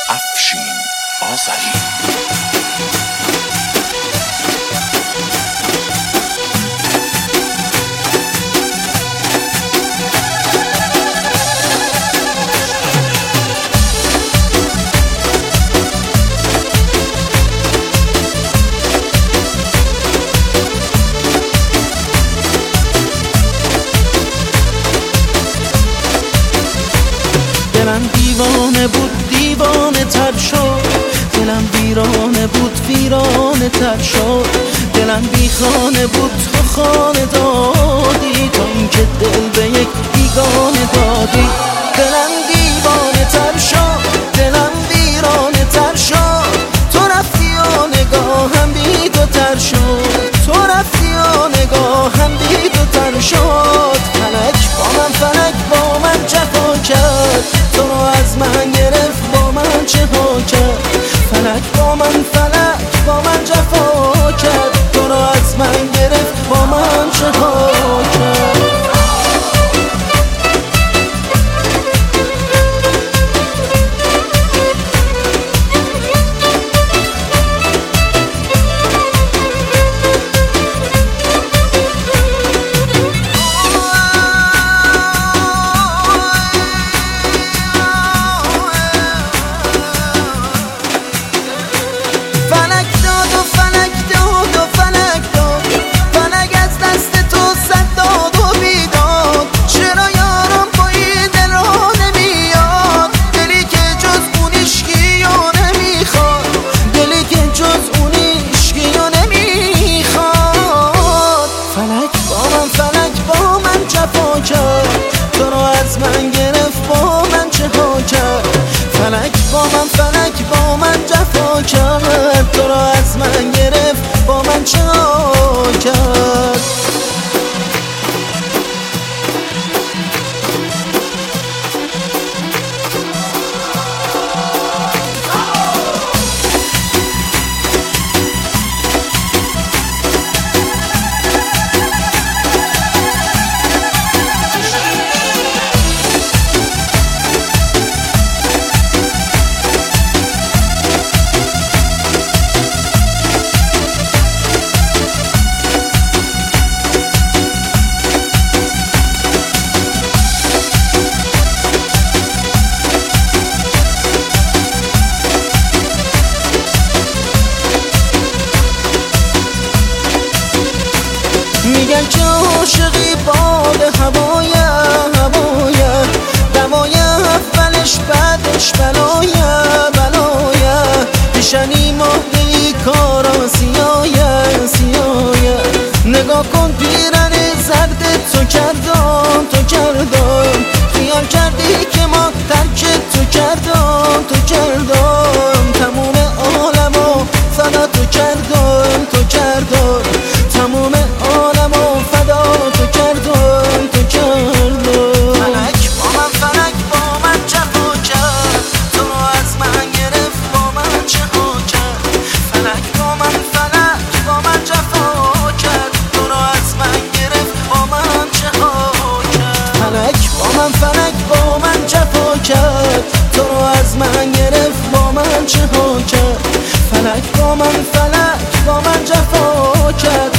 افشین آذری. دلم دیوانه بود دیوانه تر شد، دلم ویرانه بود ویرانه تر شد، دلم بی خانه بود تو خانه دادی، تا اینکه دل به یک بیگانه دادی. دلم دیوانه تر شد، دلم ویرانه تر شد، تو رفتی و نگاهم بی تو تر شد، تو رفتی و نگاهم بی تو تر شد. فلک با من، فلک با من جفا کرد، تو رو از من گرفت با من چه ها کرد. فلک با من، فلک با من جفا کرد، تو رو از من گرفت با من چه ها کرد. تو رو از من گرفت با من چه ها کرد. فلک با من، فلک با من جفا کرد، تو رو از من گرفت با من چه ها کرد. میگن که عاشقی باد هوایه هوایه، دوایه اولش بعدش بلایه بلایه، پیشنی ماهی کارا سیایه سیایه. نگاه کن پیرن زرد تو کردم تو کردم، خیال کردی که ما ترک تو کردم تو کردم، تموم عالمو فدا تو کردم تو کردم، تموم عالمو فدا تو کردم تو کردم. فلک با من، فلک با من جفا کرد، تو رو از من گرفت با من چه ها کرد. فلک با من، فلک با من جفا کرد، تو رو از من گرفت با من چه ها کرد. فلک با من، فلک با من جفا کرد، تو رو از من گرفت با من چه ها کرد. فلک با من، فلک با من جفا کرد،